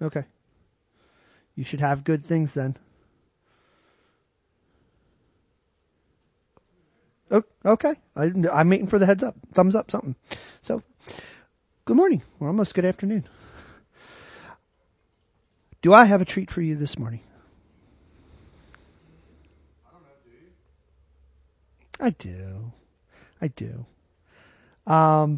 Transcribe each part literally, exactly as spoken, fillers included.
Okay. You should have good things then. Okay. I, I'm waiting for the heads up, thumbs up, something. So, good morning, or almost good afternoon. Do I have a treat for you this morning? I don't know, do you? I do. I do. Um,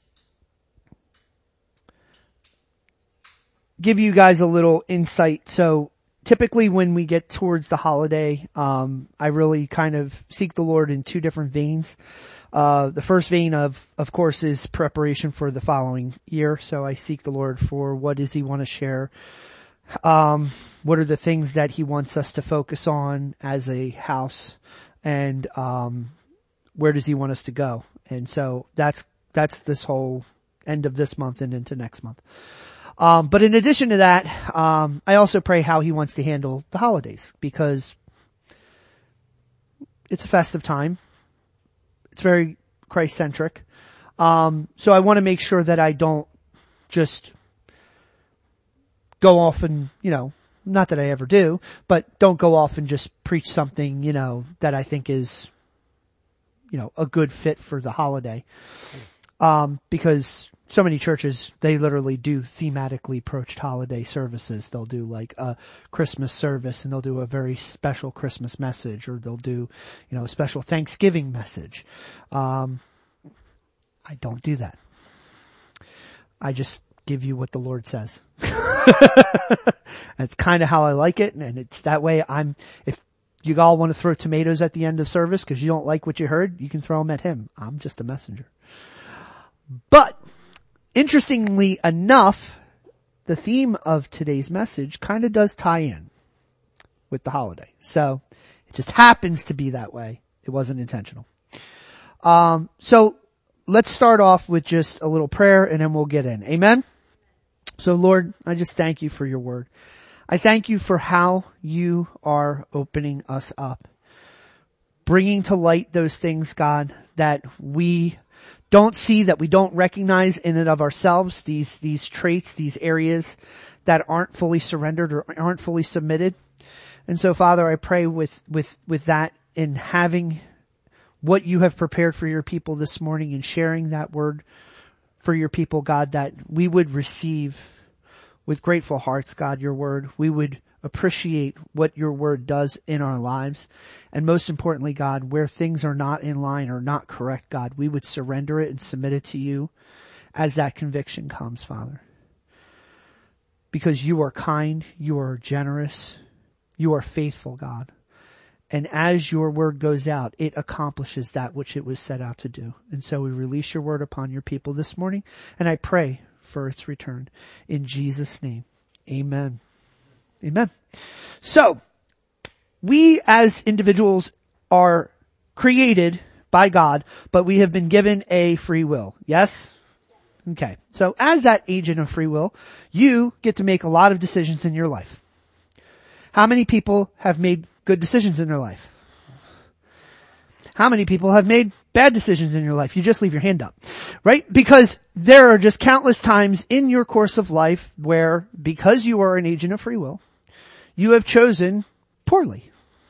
give you guys a little insight. So typically when we get towards the holiday, um, I really kind of seek the Lord in two different veins. Uh, the first vein of, of course, is preparation for the following year. So I seek the Lord for what does He want to share? Um, what are the things that He wants us to focus on as a house? And, um, where does He want us to go? And so that's, that's this whole end of this month and into next month. Um, but in addition to that, um, I also pray how He wants to handle the holidays, because it's a festive time. It's very Christ-centric. Um, so I want to make sure that I don't just go off and, you know, not that I ever do, but don't go off and just preach something, you know, that I think is, you know, a good fit for the holiday. Um, because so many churches, they literally do thematically approached holiday services. They'll do like a Christmas service, and they'll do a very special Christmas message, or they'll do, you know, a special Thanksgiving message. Um, I don't do that. I just give you what the Lord says. That's kind of how I like it. And it's that way. I'm, if you all want to throw tomatoes at the end of service because you don't like what you heard, you can throw them at Him. I'm just a messenger. But interestingly enough, the theme of today's message kind of does tie in with the holiday. So it just happens to be that way. It wasn't intentional. Um, so let's start off with just a little prayer, and then we'll get in. Amen. So Lord, I just thank You for Your word. I thank You for how You are opening us up, bringing to light those things, God, that we don't see, that we don't recognize in and of ourselves, these, these traits, these areas that aren't fully surrendered or aren't fully submitted. And so Father, I pray with, with, with that, in having what You have prepared for Your people this morning and sharing that word for Your people, God, that we would receive with grateful hearts, God, Your word. We would appreciate what Your word does in our lives. And most importantly, God, where things are not in line or not correct, God, we would surrender it and submit it to You as that conviction comes, Father. Because You are kind, You are generous, You are faithful, God. And as Your word goes out, it accomplishes that which it was set out to do. And so we release Your word upon Your people this morning, and I pray for its return. In Jesus' name, amen. Amen. So, we as individuals are created by God, but we have been given a free will. Yes? Okay. So as that agent of free will, you get to make a lot of decisions in your life. How many people have made good decisions in their life? How many people have made bad decisions in your life? You just leave your hand up, right? Because there are just countless times in your course of life where, because you are an agent of free will, you have chosen poorly.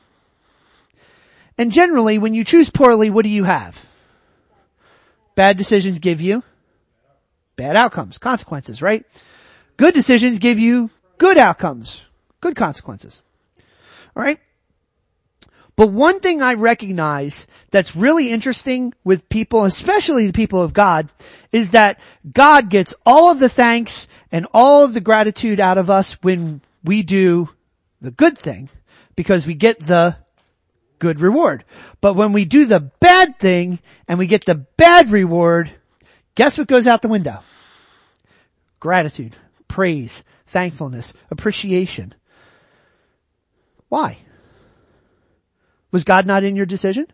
And generally, when you choose poorly, what do you have? Bad decisions give you bad outcomes, consequences, right? Good decisions give you good outcomes, good consequences. All right? But one thing I recognize that's really interesting with people, especially the people of God, is that God gets all of the thanks and all of the gratitude out of us when we do the good thing, because we get the good reward. But when we do the bad thing and we get the bad reward, guess what goes out the window? Gratitude, praise, thankfulness, appreciation. Why? Was God not in your decision?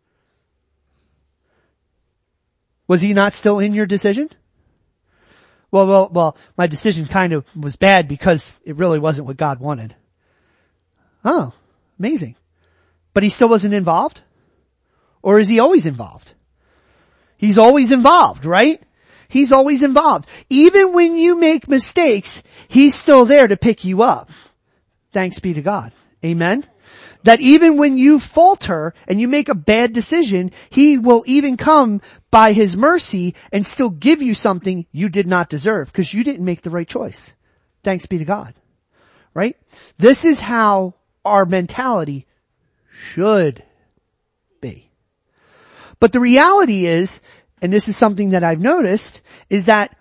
Was He not still in your decision? Well, well, well, my decision kind of was bad because it really wasn't what God wanted. Oh, amazing. But He still wasn't involved? Or is He always involved? He's always involved, right? He's always involved. Even when you make mistakes, He's still there to pick you up. Thanks be to God. Amen? That even when you falter and you make a bad decision, He will even come by His mercy and still give you something you did not deserve because you didn't make the right choice. Thanks be to God. Right? This is how our mentality should be. But the reality is, and this is something that I've noticed, is that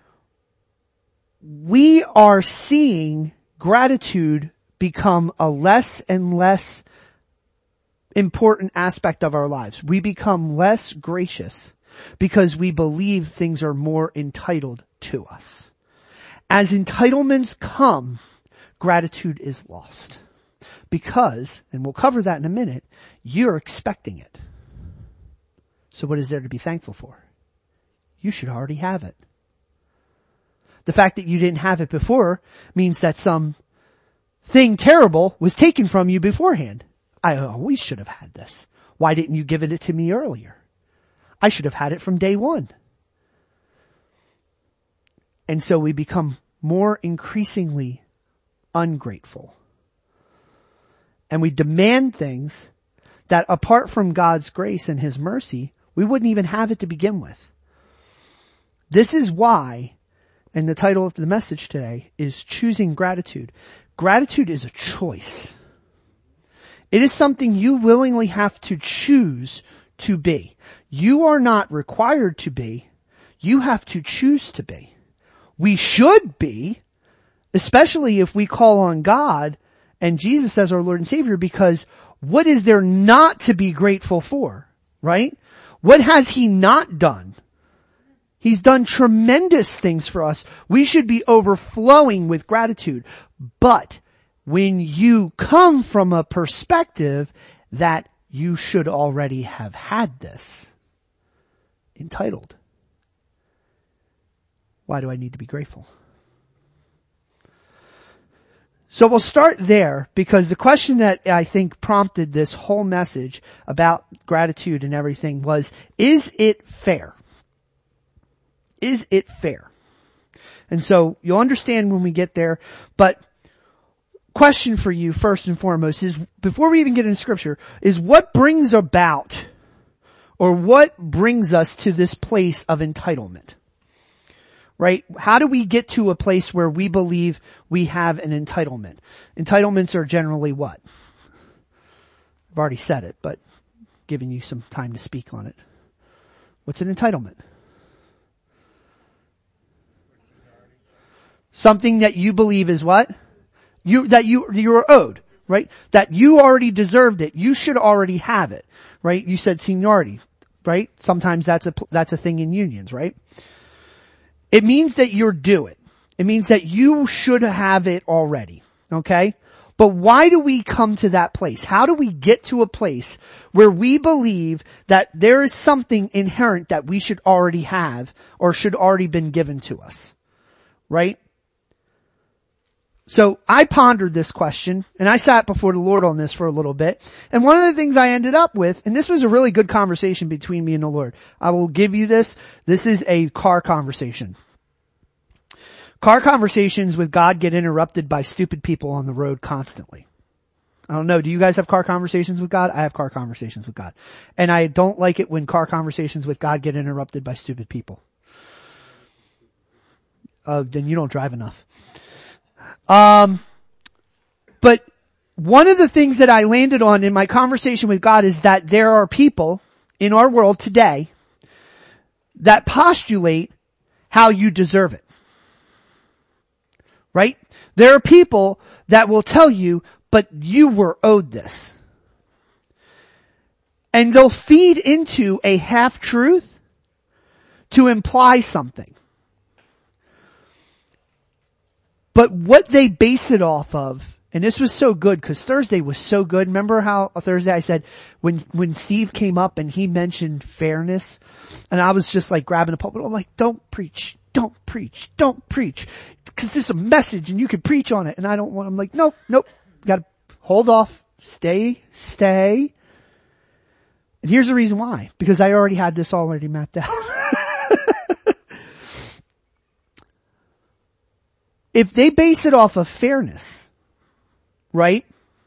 we are seeing gratitude become a less and less important aspect of our lives. We become less gracious because we believe things are more entitled to us. As entitlements come, gratitude is lost. Because, and we'll cover that in a minute, you're expecting it. So what is there to be thankful for? You should already have it. The fact that you didn't have it before means that some thing terrible was taken from you beforehand. I always should have had this. Why didn't you give it to me earlier? I should have had it from day one. And so we become more increasingly ungrateful. And we demand things that apart from God's grace and His mercy, we wouldn't even have it to begin with. This is why, and the title of the message today is Choosing Gratitude. Gratitude is a choice. It is something you willingly have to choose to be. You are not required to be. You have to choose to be. We should be, especially if we call on God and Jesus as our Lord and Savior, because what is there not to be grateful for, right? What has He not done? He's done tremendous things for us. We should be overflowing with gratitude. But when you come from a perspective that you should already have had this, entitled, why do I need to be grateful? So we'll start there because the question that I think prompted this whole message about gratitude and everything was, is it fair? Is it fair? And so you'll understand when we get there, but question for you first and foremost is, before we even get into scripture, is what brings about or what brings us to this place of entitlement? Right? How do we get to a place where we believe we have an entitlement? Entitlements are generally what? I've already said it, but giving you some time to speak on it. What's an entitlement? Something that you believe is what? You, that you, you're owed, right? That you already deserved it. You should already have it, right? You said seniority, right? Sometimes that's a, that's a thing in unions, right? It means that you're due it. It means that you should have it already. Okay? But why do we come to that place? How do we get to a place where we believe that there is something inherent that we should already have or should already been given to us? Right? So I pondered this question and I sat before the Lord on this for a little bit. And one of the things I ended up with, and this was a really good conversation between me and the Lord. I will give you this. This is a car conversation. Car conversations with God get interrupted by stupid people on the road constantly. I don't know. Do you guys have car conversations with God? I have car conversations with God. And I don't like it when car conversations with God get interrupted by stupid people. Uh, then you don't drive enough. Um, but one of the things that I landed on in my conversation with God is that there are people in our world today that postulate how you deserve it. Right? There are people that will tell you, but you were owed this. And they'll feed into a half-truth to imply something. But what they base it off of, and this was so good because Thursday was so good. Remember how Thursday I said when, when Steve came up and he mentioned fairness and I was just like grabbing a pulpit. I'm like, don't preach, don't preach, don't preach. Cause there's a message and you can preach on it. And I don't want, I'm like, nope, nope, gotta hold off, stay, stay. And here's the reason why, because I already had this already mapped out. if they base it off of fairness, right?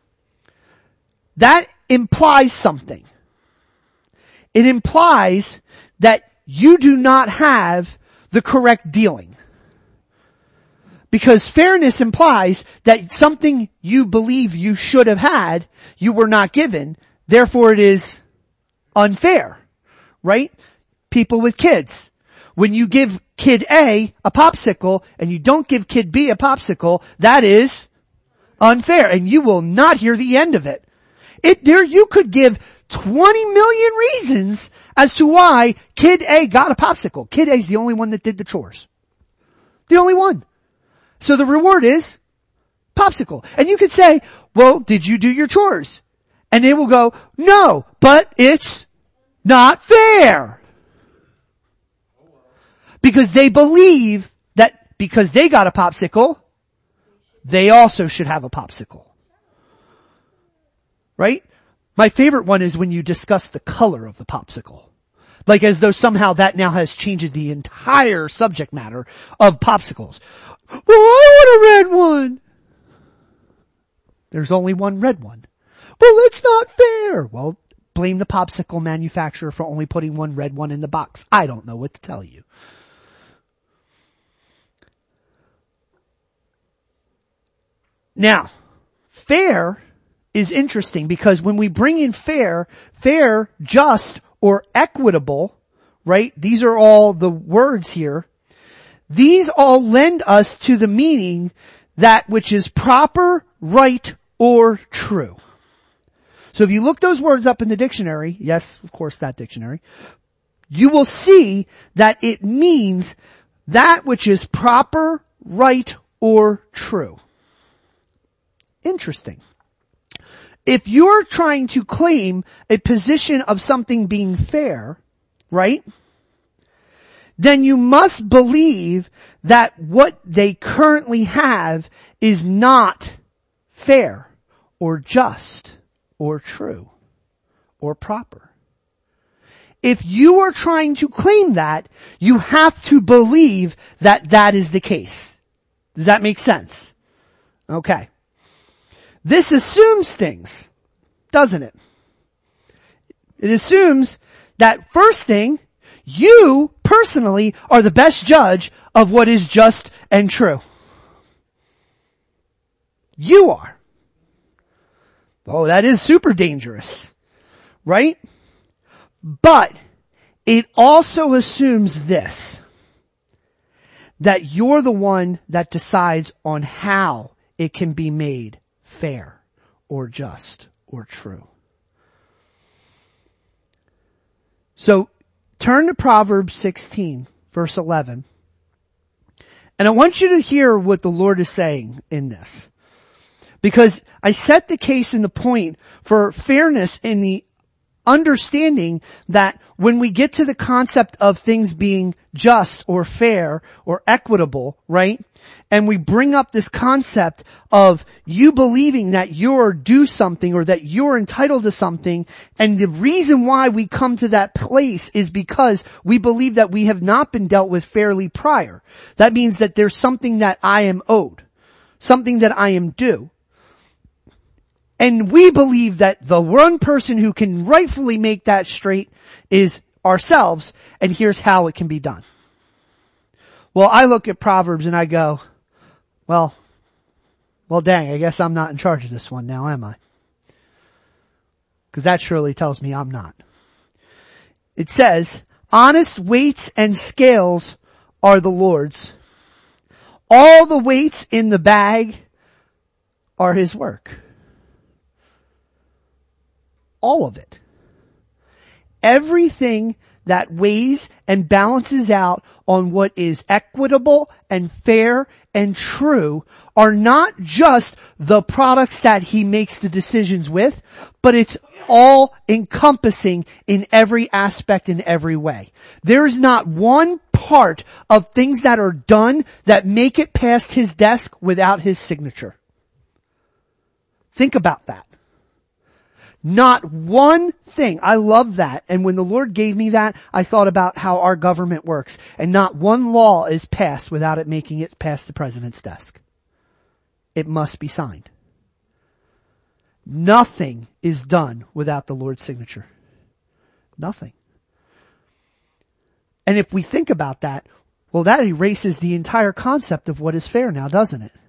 That implies something. It implies that you do not have the correct dealing. Because fairness implies that something you believe you should have had, you were not given, therefore it is unfair, right? People with kids. When you give kid A a popsicle and you don't give kid B a popsicle, that is unfair, and you will not hear the end of it. It, there, you could give twenty million reasons as to why kid A got a popsicle. Kid A is the only one that did the chores. The only one. So the reward is popsicle. And you could say, well, did you do your chores? And they will go, no, but it's not fair. Because they believe that because they got a popsicle, they also should have a popsicle. Right? My favorite one is when you discuss the color of the popsicle. Like as though somehow that now has changed the entire subject matter of popsicles. Well, I want a red one. There's only one red one. Well, it's not fair. Well, blame the popsicle manufacturer for only putting one red one in the box. I don't know what to tell you. Now, fair is interesting because when we bring in fair, fair, just, or equitable, right? These are all the words here. These all lend us to the meaning that which is proper, right, or true. So if you look those words up in the dictionary, yes, of course that dictionary, you will see that it means that which is proper, right, or true. Interesting. If you're trying to claim a position of something being fair, right, then you must believe that what they currently have is not fair or just or true or proper. If you are trying to claim that, you have to believe that that is the case. Does that make sense? Okay. This assumes things, doesn't it? It assumes that first thing, you personally are the best judge of what is just and true. You are. Oh, that is super dangerous, right? But it also assumes this, that you're the one that decides on how it can be made fair or just or true. So turn to Proverbs sixteen, verse eleven. And I want you to hear what the Lord is saying in this. Because I set the case in the point for fairness in the understanding that when we get to the concept of things being just or fair or equitable, right? And we bring up this concept of you believing that you're due something or that you're entitled to something. And the reason why we come to that place is because we believe that we have not been dealt with fairly prior. That means that there's something that I am owed, something that I am due. And we believe that the one person who can rightfully make that straight is ourselves, and here's how it can be done. Well, I look at Proverbs and I go, well, well dang, I guess I'm not in charge of this one now, am I? Because that surely tells me I'm not. It says, honest weights and scales are the Lord's. All the weights in the bag are His work. All of it. Everything that weighs and balances out on what is equitable and fair and true are not just the products that He makes the decisions with, but it's all encompassing in every aspect in every way. There is not one part of things that are done that make it past His desk without His signature. Think about that. Not one thing. I love that. And when the Lord gave me that, I thought about how our government works. And not one law is passed without it making it past the president's desk. It must be signed. Nothing is done without the Lord's signature. Nothing. And if we think about that, well, that erases the entire concept of what is fair now, doesn't it?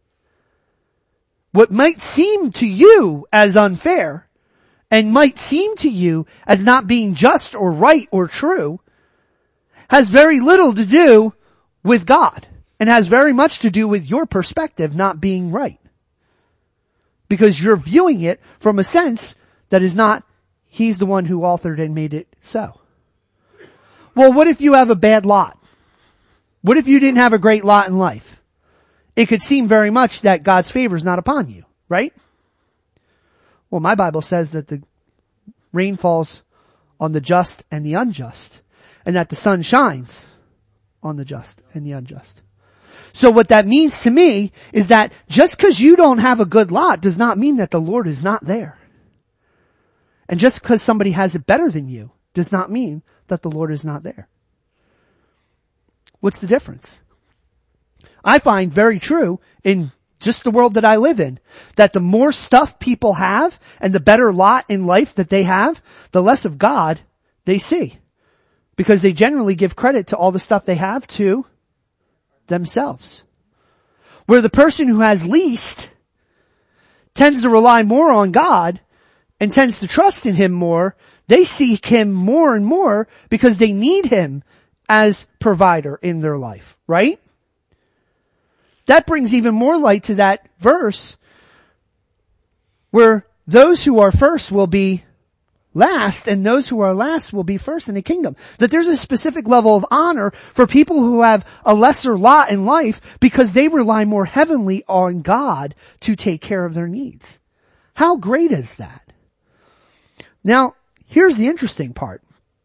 What might seem to you as unfair and might seem to you as not being just or right or true has very little to do with God and has very much to do with your perspective not being right. Because you're viewing it from a sense that is not, He's the one who authored and made it so. Well, what if you have a bad lot? What if you didn't have a great lot in life? It could seem very much that God's favor is not upon you, right? Well, my Bible says that the rain falls on the just and the unjust, and that the sun shines on the just and the unjust. So what that means to me is that just because you don't have a good lot does not mean that the Lord is not there. And just because somebody has it better than you does not mean that the Lord is not there. What's the difference? I find very true in just the world that I live in, that the more stuff people have and the better lot in life that they have, the less of God they see. Because they generally give credit to all the stuff they have to themselves. Where the person who has least tends to rely more on God and tends to trust in Him more, they seek Him more and more because they need Him as provider in their life, right? That brings even more light to that verse where those who are first will be last and those who are last will be first in the kingdom. That there's a specific level of honor for people who have a lesser lot in life because they rely more heavily on God to take care of their needs. How great is that? Now, here's the interesting part.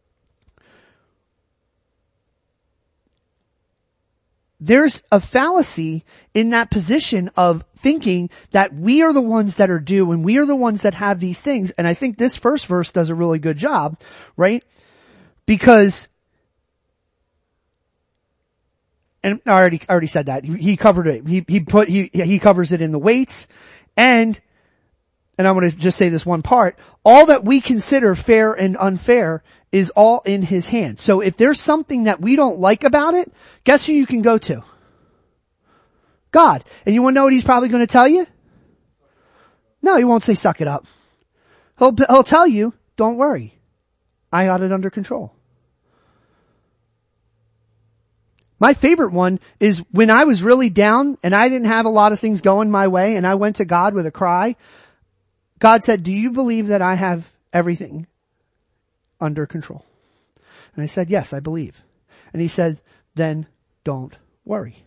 There's a fallacy in that position of thinking that we are the ones that are due and we are the ones that have these things. And I think this first verse does a really good job, right? Because, and I already, I already said that. He, he covered it. He, he put, he, he covers it in the weights. And, and I'm going to just say this one part. All that we consider fair and unfair is all in His hand. So if there's something that we don't like about it, guess who you can go to? God. And you want to know what He's probably going to tell you? No, He won't say suck it up. He'll, he'll tell you, don't worry. I got it under control. My favorite one is when I was really down and I didn't have a lot of things going my way and I went to God with a cry. God said, do you believe that I have everything under control? And I said, yes, I believe. And He said, then don't worry.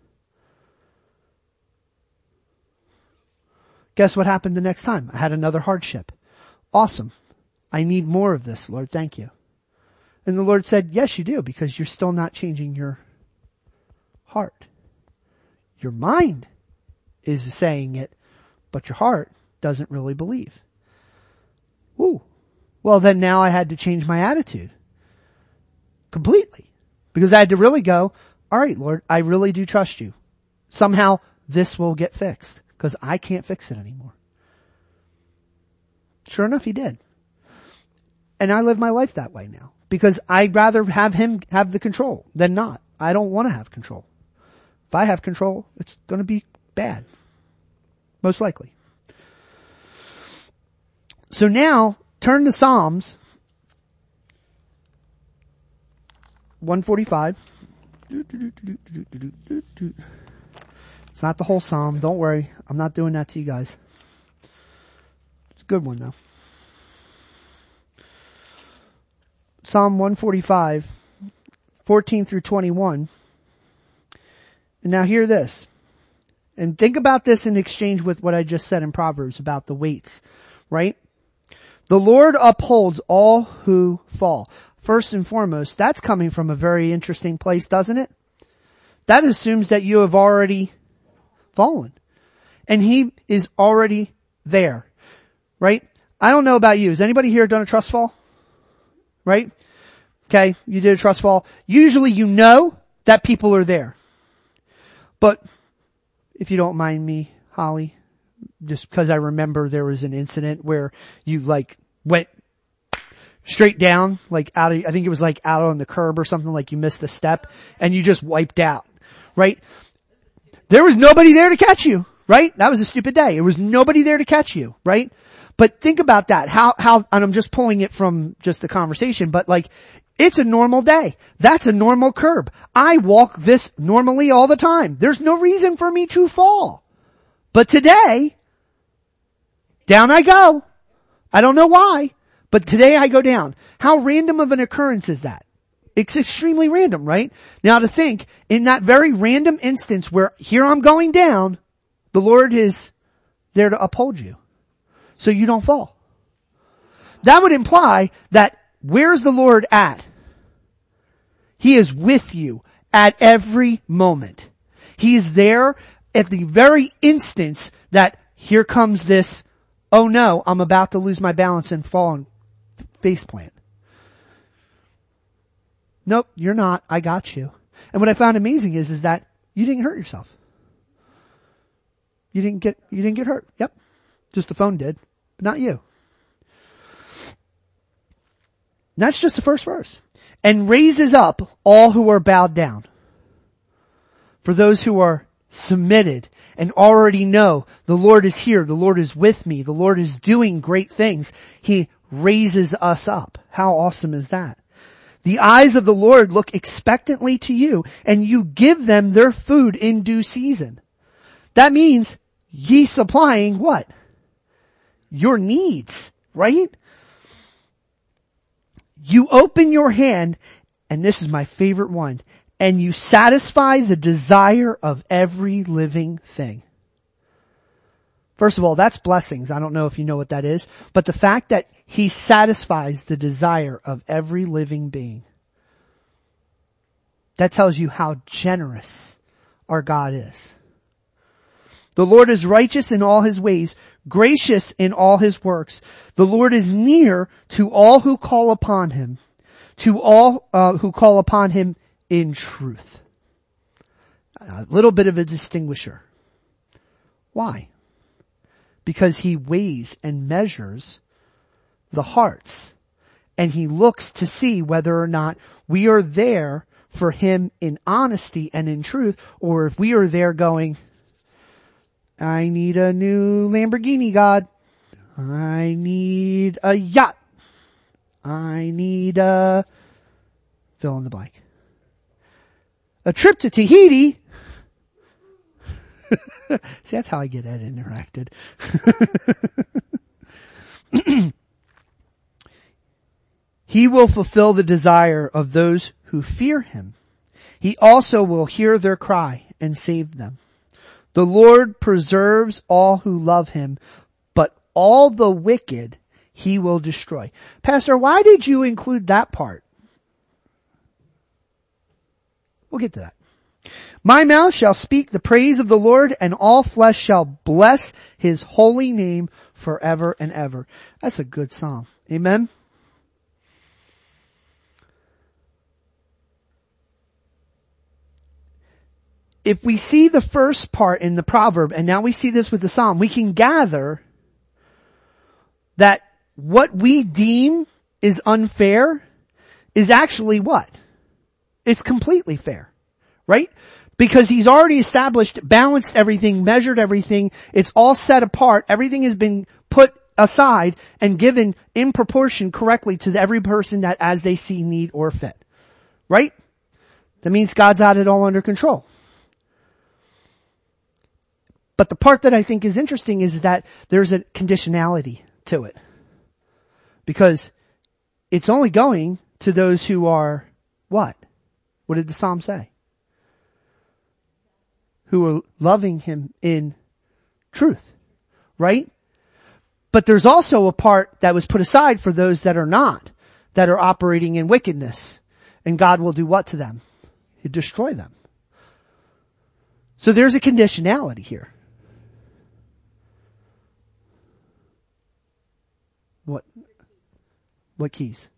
Guess what happened the next time? I had another hardship. Awesome. I need more of this, Lord. Thank you. And the Lord said, yes, you do, because you're still not changing your heart. Your mind is saying it, but your heart doesn't really believe. Ooh. Well, then now I had to change my attitude completely because I had to really go, all right, Lord, I really do trust you. Somehow this will get fixed because I can't fix it anymore. Sure enough, He did. And I live my life that way now because I'd rather have Him have the control than not. I don't want to have control. If I have control, it's going to be bad. Most likely. So now, turn to Psalms one forty-five. It's not the whole Psalm. Don't worry. I'm not doing that to you guys. It's a good one though. Psalm one forty-five, fourteen through twenty-one. And now hear this. And think about this in exchange with what I just said in Proverbs about the weights, right? The Lord upholds all who fall. First and foremost, that's coming from a very interesting place, doesn't it? That assumes that you have already fallen. And He is already there, right? I don't know about you. Has anybody here done a trust fall? Right? Okay, you did a trust fall. Usually you know that people are there. But if you don't mind me, Holly, just because I remember there was an incident where you like went straight down, like out of, I think it was like out on the curb or something, like you missed a step and you just wiped out, right? There was nobody there to catch you, right? That was a stupid day. There was nobody there to catch you, right? But think about that. How, how, and I'm just pulling it from just the conversation, but like, it's a normal day. That's a normal curb. I walk this normally all the time. There's no reason for me to fall. But today, down I go. I don't know why, but today I go down. How random of an occurrence is that? It's extremely random, right? Now to think, in that very random instance where here I'm going down, the Lord is there to uphold you so you don't fall. That would imply that where's the Lord at? He is with you at every moment. He is there at the very instance that here comes this, oh no, I'm about to lose my balance and fall and face plant. Nope, you're not. I got you. And what I found amazing is, is that you didn't hurt yourself. You didn't get, you didn't get hurt. Yep. Just the phone did, but not you. That's just the first verse. And raises up all who are bowed down. For those who are submitted and already know the Lord is here, the Lord is with me, the Lord is doing great things, He raises us up. How awesome is that? The eyes of the Lord look expectantly to you, and you give them their food in due season. That means ye supplying what? Your needs, right? You open your hand, and this is my favorite one, and you satisfy the desire of every living thing. First of all, that's blessings. I don't know if you know what that is, but the fact that He satisfies the desire of every living being. That tells you how generous our God is. The Lord is righteous in all His ways, gracious in all His works. The Lord is near to all who call upon Him, to all uh, who call upon Him in truth. A little bit of a distinguisher. Why? Because He weighs and measures the hearts, and He looks to see whether or not we are there for Him in honesty and in truth, or if we are there going, I need a new Lamborghini, God. I need a yacht. I need a fill in the blank. A trip to Tahiti. See, that's how I get Ed interacted. He will fulfill the desire of those who fear Him. He also will hear their cry and save them. The Lord preserves all who love Him, but all the wicked He will destroy. Pastor, why did you include that part? We'll get to that. My mouth shall speak the praise of the Lord, and all flesh shall bless His holy name forever and ever. That's a good psalm. Amen. If we see the first part in the proverb, and now we see this with the psalm, we can gather that what we deem is unfair is actually what? It's completely fair, right? Because He's already established, balanced everything, measured everything, it's all set apart, everything has been put aside and given in proportion correctly to every person that as they see need or fit, right? That means God's got it all under control. But the part that I think is interesting is that there's a conditionality to it. Because it's only going to those who are what? What did the psalm say? Who are loving Him in truth. Right? But there's also a part that was put aside for those that are not, that are operating in wickedness. And God will do what to them? He'll destroy them. So there's a conditionality here. What? What keys?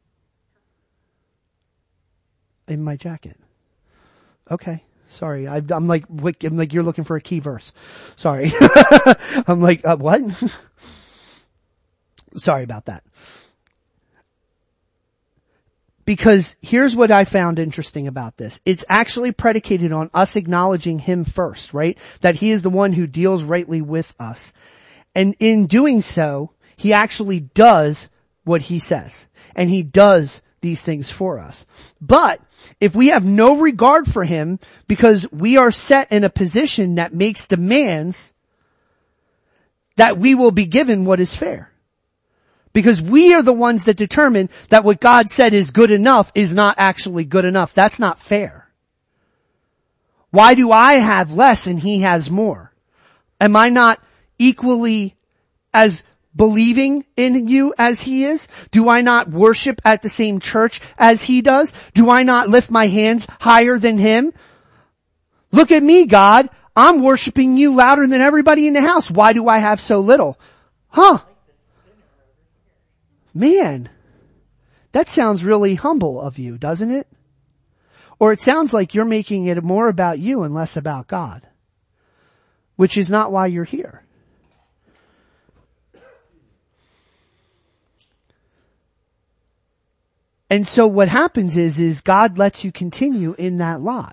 In my jacket. Okay. Sorry. I, I'm like, I'm like, you're looking for a key verse. Sorry. I'm like, uh, what? Sorry about that. Because here's what I found interesting about this. It's actually predicated on us acknowledging him first, right? That he is the one who deals rightly with us. And in doing so, he actually does what he says. And he does these things for us. But if we have no regard for him because we are set in a position that makes demands, that we will be given what is fair. Because we are the ones that determine that what God said is good enough is not actually good enough. That's not fair. Why do I have less and he has more? Am I not equally as believing in you as he is? Do I not worship at the same church as he does? Do I not lift my hands higher than him? Look at me, God. I'm worshiping you louder than everybody in the house. Why do I have so little? Huh? Man, that sounds really humble of you, doesn't it? Or it sounds like you're making it more about you and less about God, which is not why you're here. And so what happens is, is God lets you continue in that lot.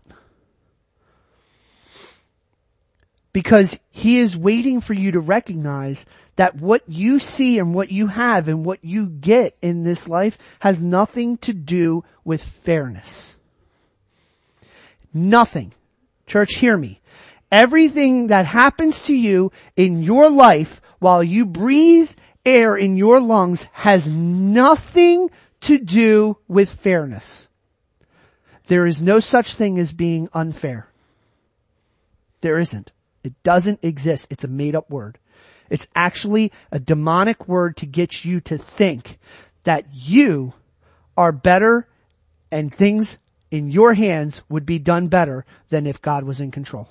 Because he is waiting for you to recognize that what you see and what you have and what you get in this life has nothing to do with fairness. Nothing. Church, hear me. Everything that happens to you in your life while you breathe air in your lungs has nothing to do with fairness. There is no such thing as being unfair. There isn't. It doesn't exist. It's a made-up word. It's actually a demonic word to get you to think that you are better and things in your hands would be done better than if God was in control.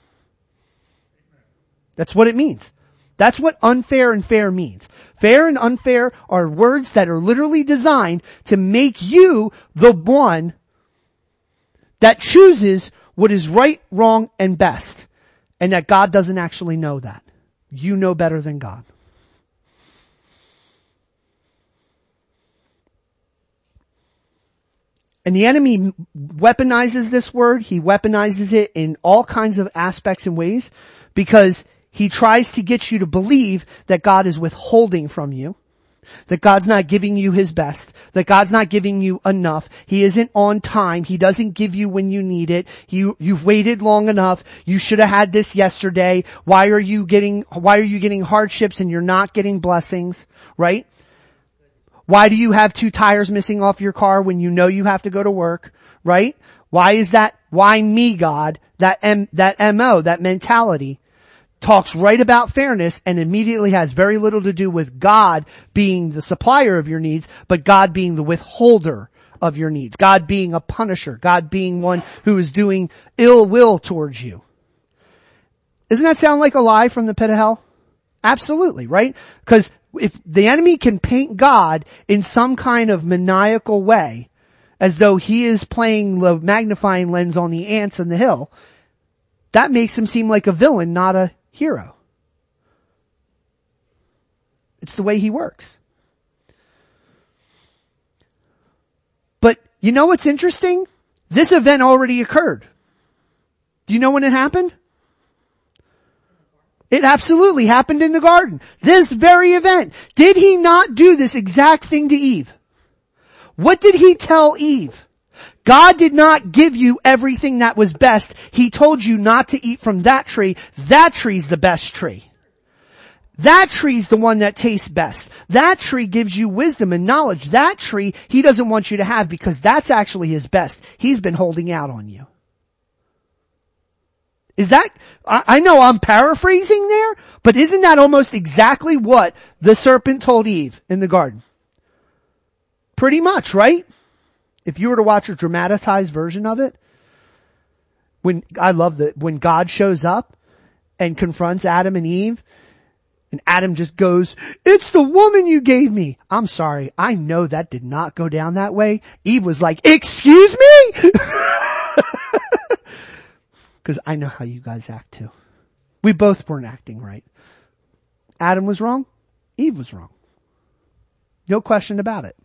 That's what it means. That's what unfair and fair means. Fair and unfair are words that are literally designed to make you the one that chooses what is right, wrong, and best. And that God doesn't actually know that. You know better than God. And the enemy weaponizes this word. He weaponizes it in all kinds of aspects and ways because he tries to get you to believe that God is withholding from you, that God's not giving you his best, that God's not giving you enough. He isn't on time. He doesn't give you when you need it. You, you've waited long enough. You should have had this yesterday. Why are you getting, why are you getting hardships and you're not getting blessings, right? Why do you have two tires missing off your car when you know you have to go to work, right? Why is that, why me, God? That M, that M O, that mentality talks right about fairness and immediately has very little to do with God being the supplier of your needs, but God being the withholder of your needs. God being a punisher. God being one who is doing ill will towards you. Doesn't that sound like a lie from the pit of hell? Absolutely, right? Because if the enemy can paint God in some kind of maniacal way, as though he is playing the magnifying lens on the ants in the hill, that makes him seem like a villain, not a hero. It's the way he works. But you know what's interesting? This event already occurred. Do you know when it happened? It absolutely happened in the garden. This very event. Did he not do this exact thing to Eve? What did he tell Eve? God did not give you everything that was best. He told you not to eat from that tree. That tree's the best tree. That tree's the one that tastes best. That tree gives you wisdom and knowledge. That tree he doesn't want you to have because that's actually his best. He's been holding out on you. Is that, I, I know I'm paraphrasing there, but isn't that almost exactly what the serpent told Eve in the garden? Pretty much, right? If you were to watch a dramatized version of it, when, I love that, when God shows up and confronts Adam and Eve, And Adam just goes, it's the woman you gave me. I'm sorry. I know that did not go down that way. Eve was like, excuse me? Because I know how you guys act too. We both weren't acting right. Adam was wrong. Eve was wrong. No question about it.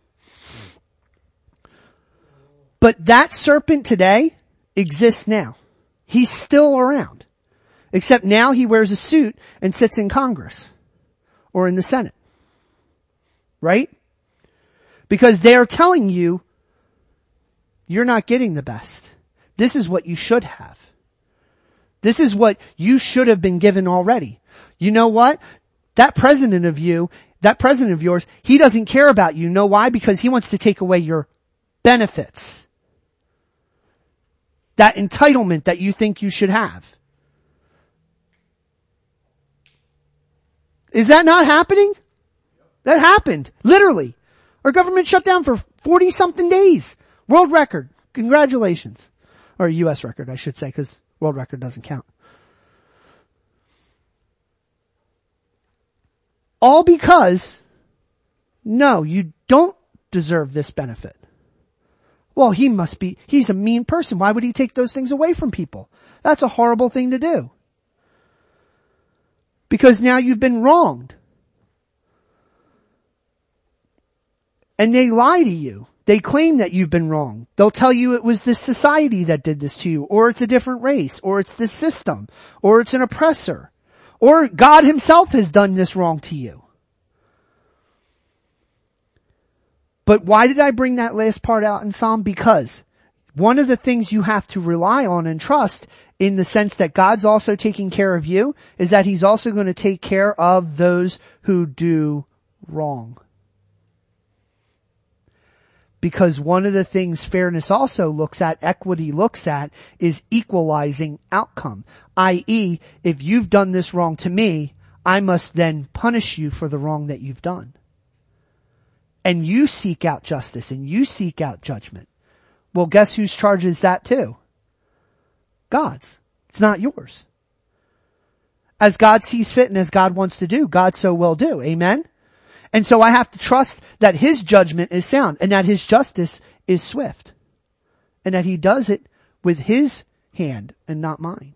But that serpent today exists now. He's still around. Except now he wears a suit and sits in Congress or in the Senate. Right? Because they're telling you, you're not getting the best. This is what you should have. This is what you should have been given already. You know what? That president of you, that president of yours, he doesn't care about you. Know why? Because he wants to take away your benefits. That entitlement that you think you should have. Is that not happening? That happened. Literally. Our government shut down for forty something days. World record. Congratulations. Or a U S record, I should say, because world record doesn't count. All because, no, you don't deserve this benefit. Well, he must be, he's a mean person. Why would he take those things away from people? That's a horrible thing to do. Because now you've been wronged. And they lie to you. They claim that you've been wrong. They'll tell you it was this society that did this to you, or it's a different race, or it's this system, or it's an oppressor, or God himself has done this wrong to you. But why did I bring that last part out in Psalm? Because one of the things you have to rely on and trust, in the sense that God's also taking care of you, is that he's also going to take care of those who do wrong. Because one of the things fairness also looks at, equity looks at, is equalizing outcome. that is, if you've done this wrong to me, I must then punish you for the wrong that you've done. And you seek out justice and you seek out judgment. Well, guess whose charge is that too? God's. It's not yours. As God sees fit and as God wants to do, God so will do. Amen? And so I have to trust that his judgment is sound and that his justice is swift. And that he does it with his hand and not mine.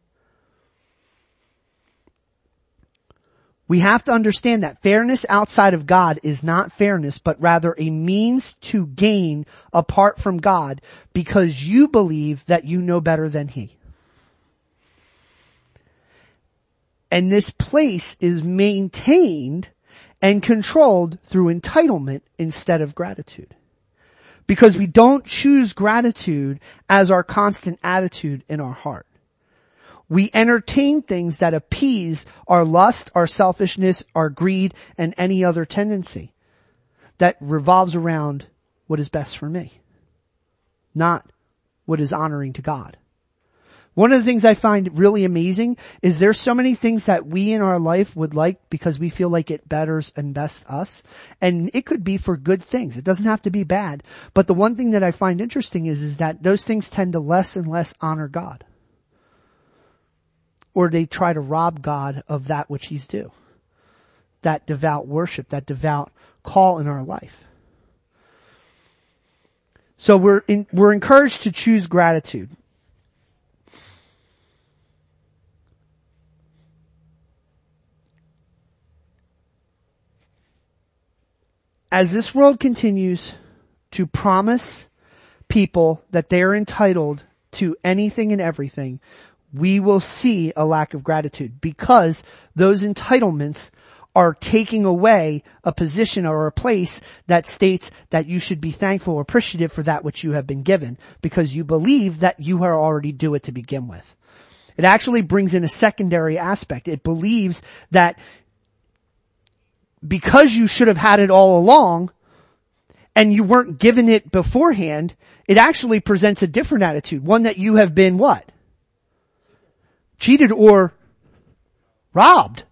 We have to understand that fairness outside of God is not fairness, but rather a means to gain apart from God because you believe that you know better than he. And this place is maintained and controlled through entitlement instead of gratitude. Because we don't choose gratitude as our constant attitude in our heart. We entertain things that appease our lust, our selfishness, our greed, and any other tendency that revolves around what is best for me, not what is honoring to God. One of the things I find really amazing is there's so many things that we in our life would like because we feel like it betters and bests us. And it could be for good things. It doesn't have to be bad. But the one thing that I find interesting is, is that those things tend to less and less honor God. Or they try to rob God of that which he's due. That devout worship, that devout call in our life. So we're in, we're encouraged to choose gratitude. As this world continues to promise people that they're entitled to anything and everything, we will see a lack of gratitude because those entitlements are taking away a position or a place that states that you should be thankful or appreciative for that which you have been given because you believe that you are already due it to begin with. It actually brings in a secondary aspect. It believes that because you should have had it all along and you weren't given it beforehand, it actually presents a different attitude. One that you have been what? Cheated or robbed.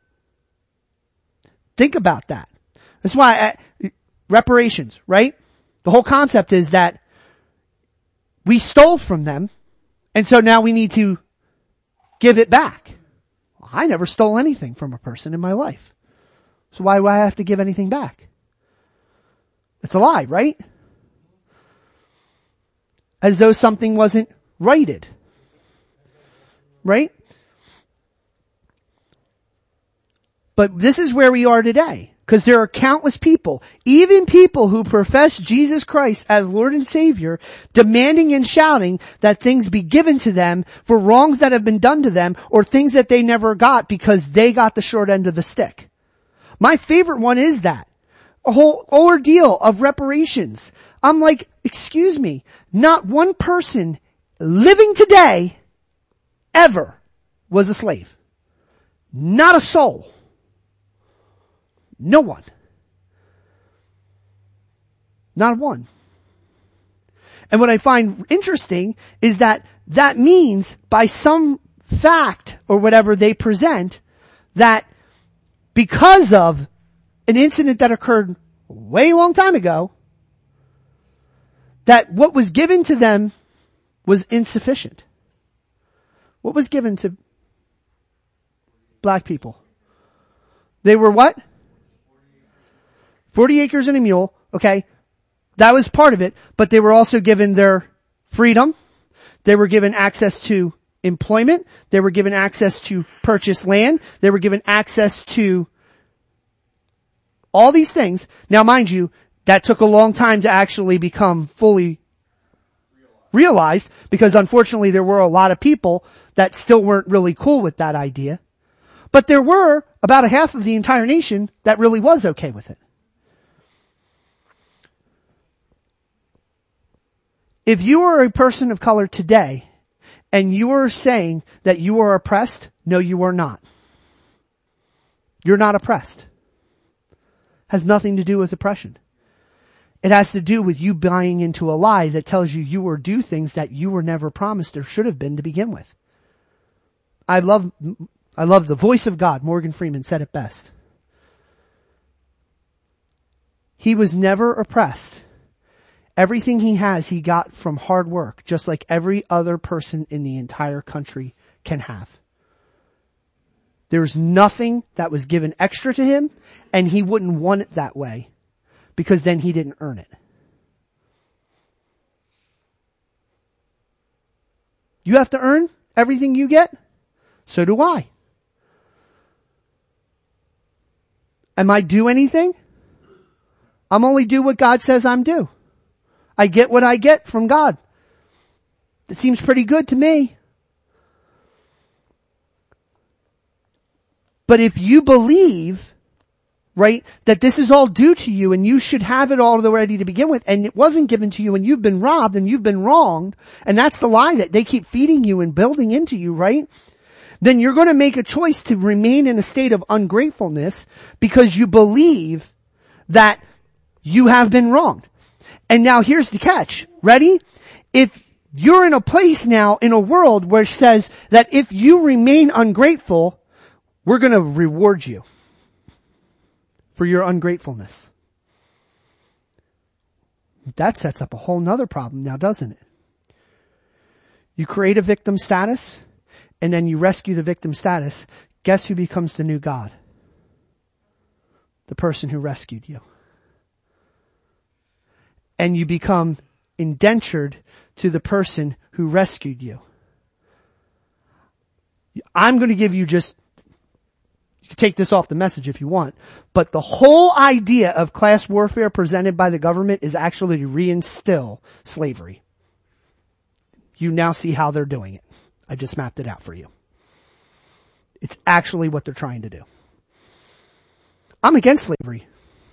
Think about that. That's why I, reparations, right? The whole concept is that we stole from them and so now we need to give it back. I never stole anything from a person in my life. So why do I have to give anything back? It's a lie, right? As though something wasn't righted. Right? But this is where we are today. Because there are countless people, even people who profess Jesus Christ as Lord and Savior, demanding and shouting that things be given to them for wrongs that have been done to them or things that they never got because they got the short end of the stick. My favorite one is that. A whole ordeal of reparations. I'm like, excuse me, not one person living today ever was a slave. Not a soul. No one. Not one. And what I find interesting is that that means by some fact or whatever they present that because of an incident that occurred way long time ago, that what was given to them was insufficient. What was given to black people? They were what? forty acres and a mule, okay, that was part of it, but they were also given their freedom, they were given access to employment, they were given access to purchase land, they were given access to all these things. Now mind you, that took a long time to actually become fully realized, because unfortunately there were a lot of people that still weren't really cool with that idea, but there were about a half of the entire nation that really was okay with it. If you are a person of color today and you are saying that you are oppressed, no, you are not. You're not oppressed. Has nothing to do with oppression. It has to do with you buying into a lie that tells you you were due things that you were never promised or should have been to begin with. I love, I love the voice of God. Morgan Freeman said it best. He was never oppressed. Everything he has, he got from hard work, just like every other person in the entire country can have. There's nothing that was given extra to him, and he wouldn't want it that way, because then he didn't earn it. You have to earn everything you get? So do I. Am I due anything? I'm only due what God says I'm due. I get what I get from God. It seems pretty good to me. But if you believe, right, that this is all due to you and you should have it all ready to begin with, and it wasn't given to you and you've been robbed and you've been wronged, and that's the lie that they keep feeding you and building into you, right? Then you're going to make a choice to remain in a state of ungratefulness because you believe that you have been wronged. And now here's the catch. Ready? If you're in a place now in a world where it says that if you remain ungrateful, we're going to reward you for your ungratefulness. That sets up a whole nother problem now, doesn't it? You create a victim status and then you rescue the victim status. Guess who becomes the new God? The person who rescued you. And you become indentured to the person who rescued you. I'm going to give you just, you can take this off the message if you want, but the whole idea of class warfare presented by the government is actually to reinstill slavery. You now see how they're doing it. I just mapped it out for you. It's actually what they're trying to do. I'm against slavery.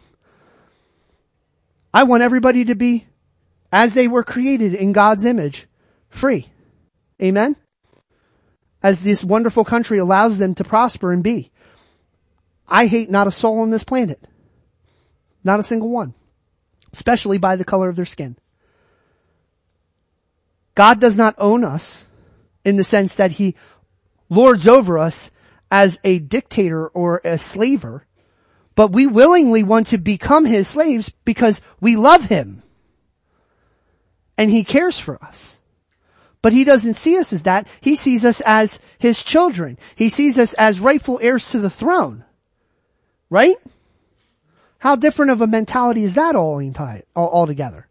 I want everybody to be, as they were created in God's image, free. Amen? As this wonderful country allows them to prosper and be. I hate not a soul on this planet. Not a single one. Especially by the color of their skin. God does not own us in the sense that He lords over us as a dictator or a slaver. But we willingly want to become His slaves because we love Him. And He cares for us. But he doesn't see us as that. He sees us as his children. He sees us as rightful heirs to the throne. Right? How different of a mentality is that all entire, all, altogether?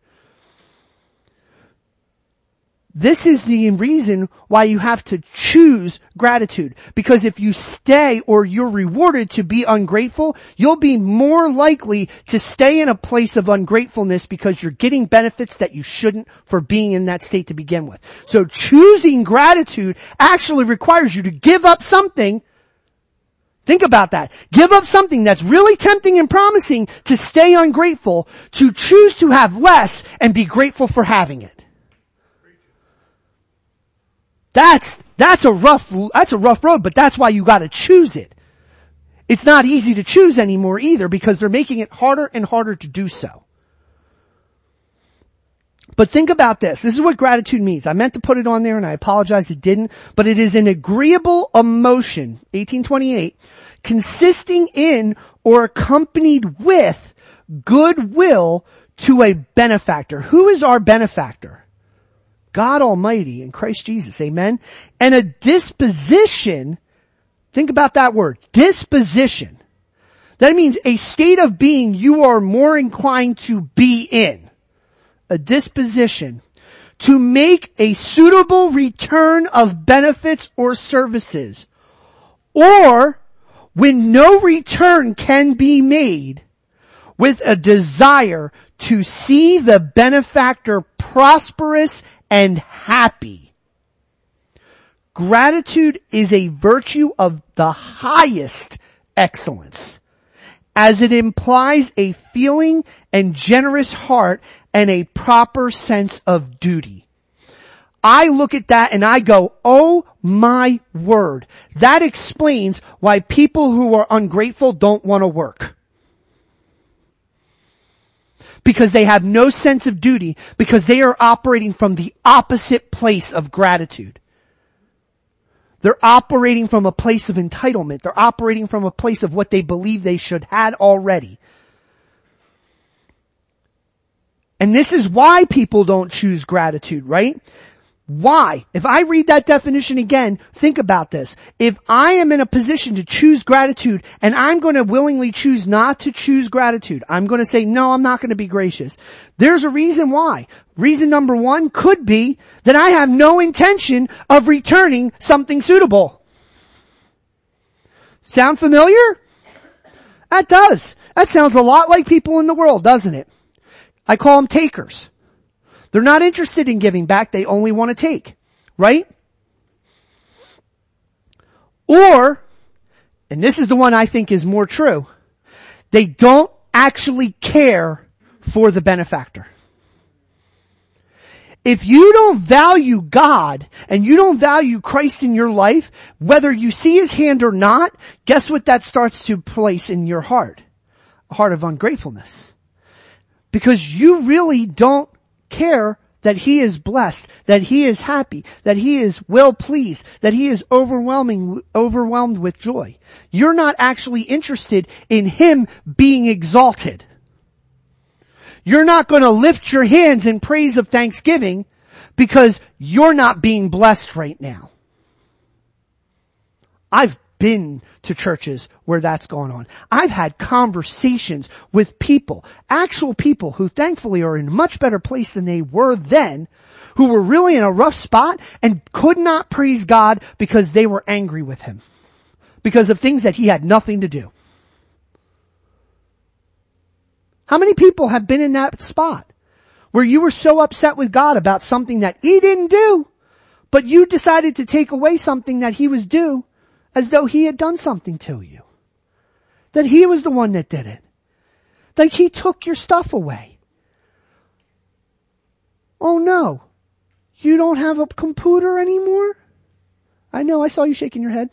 This is the reason why you have to choose gratitude. Because if you stay or you're rewarded to be ungrateful, you'll be more likely to stay in a place of ungratefulness because you're getting benefits that you shouldn't for being in that state to begin with. So choosing gratitude actually requires you to give up something. Think about that. Give up something that's really tempting and promising to stay ungrateful, to choose to have less and be grateful for having it. That's, that's a rough, that's a rough road, but that's why you gotta choose it. It's not easy to choose anymore either because they're making it harder and harder to do so. But think about this. This is what gratitude means. I meant to put it on there and I apologize it didn't, but it is an agreeable emotion, eighteen twenty-eight, consisting in or accompanied with goodwill to a benefactor. Who is our benefactor? God Almighty in Christ Jesus, amen? And a disposition, think about that word, disposition. That means a state of being you are more inclined to be in. A disposition to make a suitable return of benefits or services. Or, when no return can be made, with a desire to see the benefactor prosperous and happy. Gratitude is a virtue of the highest excellence, as it implies a feeling and generous heart and a proper sense of duty. I look at that and I go, oh my word. That explains why people who are ungrateful don't want to work. Because they have no sense of duty, because they are operating from the opposite place of gratitude. They're operating from a place of entitlement. They're operating from a place of what they believe they should had already. And this is why people don't choose gratitude, right? Why? If I read that definition again, think about this. If I am in a position to choose gratitude and I'm going to willingly choose not to choose gratitude, I'm going to say, no, I'm not going to be gracious. There's a reason why. Reason number one could be that I have no intention of returning something suitable. Sound familiar? That does. That sounds a lot like people in the world, doesn't it? I call them takers. They're not interested in giving back. They only want to take. Right? Or, and this is the one I think is more true, they don't actually care for the benefactor. If you don't value God and you don't value Christ in your life, whether you see his hand or not, guess what that starts to place in your heart? A heart of ungratefulness. Because you really don't care that he is blessed, that he is happy, that he is well pleased, that he is overwhelming, overwhelmed with joy. You're not actually interested in him being exalted. You're not going to lift your hands in praise of thanksgiving because you're not being blessed right now. I've been to churches where that's going on. I've had conversations with people, actual people who thankfully are in a much better place than they were then, who were really in a rough spot and could not praise God because they were angry with him because of things that he had nothing to do. How many people have been in that spot where you were so upset with God about something that he didn't do, but you decided to take away something that he was due as though he had done something to you? That he was the one that did it. That he took your stuff away. Oh no, you don't have a computer anymore? I know, I saw you shaking your head.